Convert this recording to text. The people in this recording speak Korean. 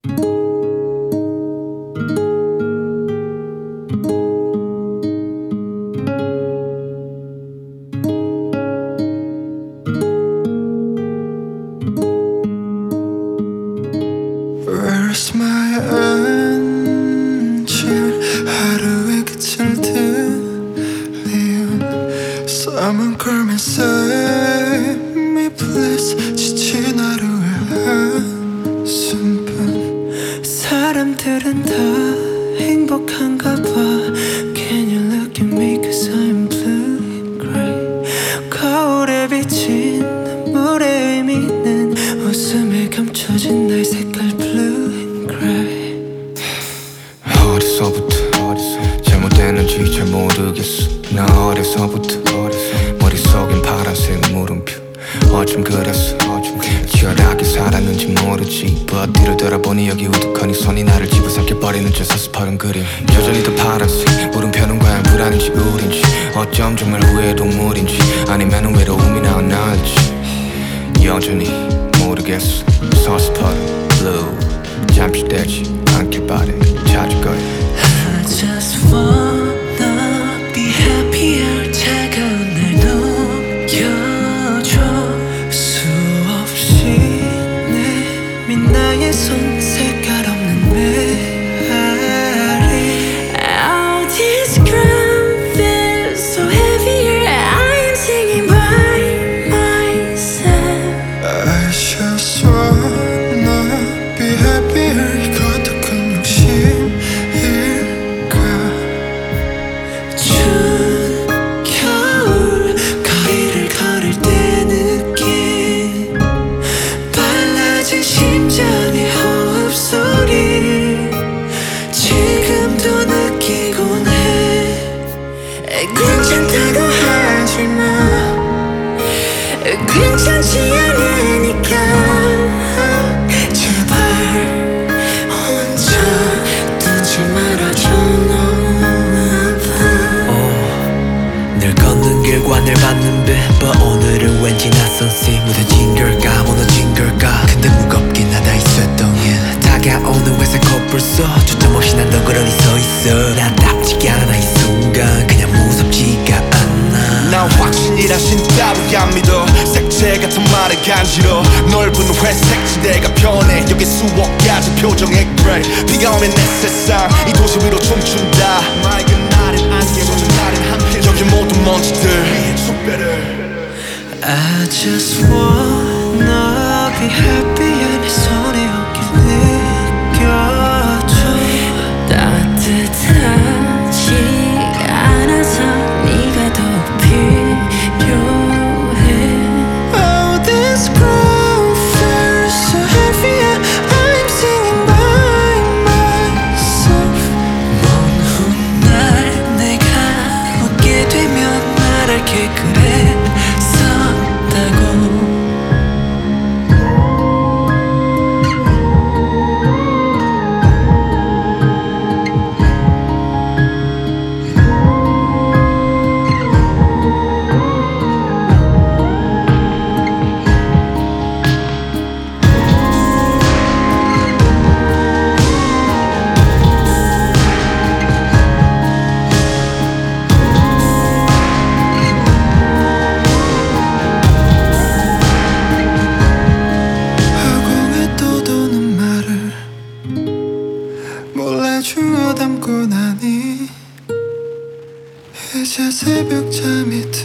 Where's my angel? 하루의 끝을 들리운 Someone come and save me please. 지친 하루의 한숨뿐. 사람들은 다 행복한가 봐. Can you look at me cause I'm blue and gray. 거울에 비친 눈물의 의미는 웃음에 감춰진 나의 색깔 blue and gray. 어디서부터 잘못됐는지 잘 모르겠어. 나 어려서부터 머릿속엔 파란색 물음표. 어쩜 그랬어 치열하게 살았는지 모르지. But 뒤를 돌아보니 여기 우두커니 손이 나를 집어삼켜버리는 저 서스퍼른 그림. 여전히 더 파란색 물음표는 과연 불안인지 우린지. 어쩜 정말 후회의 동물인지 아니면 외로움이 나을지 여전히 모르겠어. 서스퍼른 blue 잠시 되지 않길 바래. 찾을 거야. I just wanna be happier. 차가운 날 녹여줘. 수없이 내민 나의 손 색깔 없는 메아리. Oh, this ground feels so heavier. I'm singing by myself. I just wanna be happier. 이것도 큰 욕심일까. 추운 겨울 거리를 걸을 때 느낀 빨라진 심장의 호흡 소리 지금도 느끼곤 해. 괜찮다고 하지마. 괜찮지 않으니까 제발 혼자 두지 말아줘. 너무 아파. 늘 걷는 길과 늘 맞는 빛 But 오늘은 왠지 낯선 씨. 무뎌진 걸까 무너진 걸까. 근데 무겁긴 하다 이 쇳덩이. 다가오는 회색 코뿔 속 주점 없이 난 덩그러니 서있어. 나답지가 않아 이 순간 그냥 무섭지가 않아. 난 확신이라 신 따위 안 믿어. 색채 같은 말에 간지러. 넓은 회색 지대가 변해. 여기 수억 가지 표정의 그레이. 비가 오면 내 세상 이 도시 위로 춤춘다. 맑은 날엔 안개 젖은 날엔 함께. 여기 모든 먼지들 숲배를. I just wanna be happy. 내 손에 어깨 느껴줘. 따뜻하지 않아서 네가 더 필요해. Oh, this ground feels so heavy. I'm singing by myself. 먼 훗날 내가 웃게 되면 말할게 그랬었다고. 허공에 떠도는 말을 몰래 주워 담고 나니 이제 새벽 잠이